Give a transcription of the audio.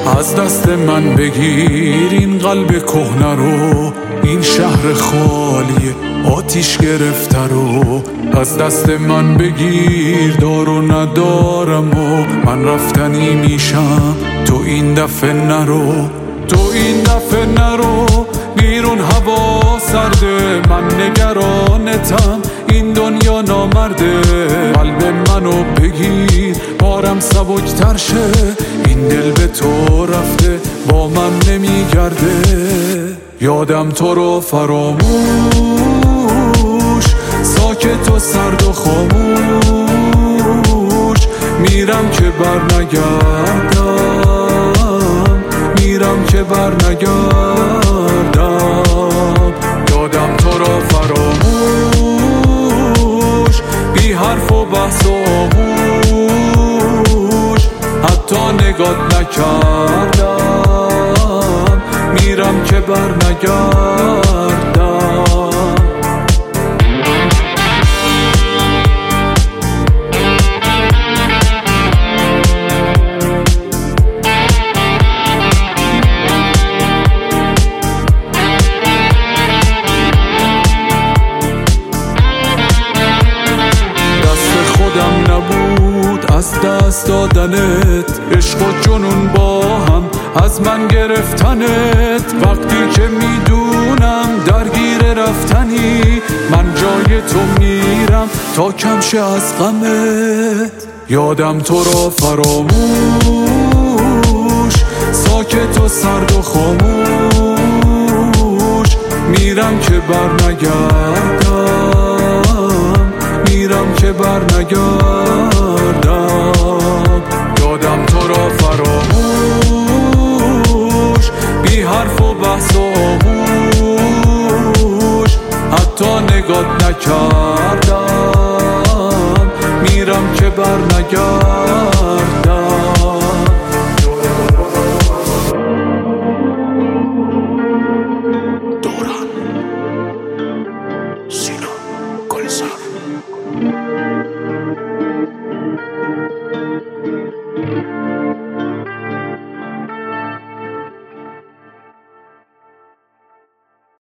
از دست من بگیر این قلب کهنه رو، این شهر خالی آتیش گرفته رو. از دست من بگیر، دار و ندارم و من رفتنی میشم، تو این دفعه نرو، تو این دفعه نرو. بیرون هوا سرده، من نگرانتم، این دنیا نامرده. قلب منو بگیر، بارم سبکتر شه، این دل به تو رفته با من نمیگرده. یادم تو رو فراموش، ساکت و سرد و خاموش، میرم که بر نگردم، میرم که بر نگردم. یادم تو رو فراموش، بی حرف و بحث و آغوش، حتی نگات نکردم، میرم که بر نگردم. از دست دادنت، عشق و جنون با هم از من گرفتنت. وقتی که میدونم درگیر رفتنی، من جای تو میرم تا کم شه از غمت. یادم تو را فراموش، ساکت و سرد و خاموش، میرم که بر نگردم، میرم که بر نگردم. یادم تو را فراموش، بی حرف و بحث و آغوش، حتی نگات نکردم، میرم که بر نگردم.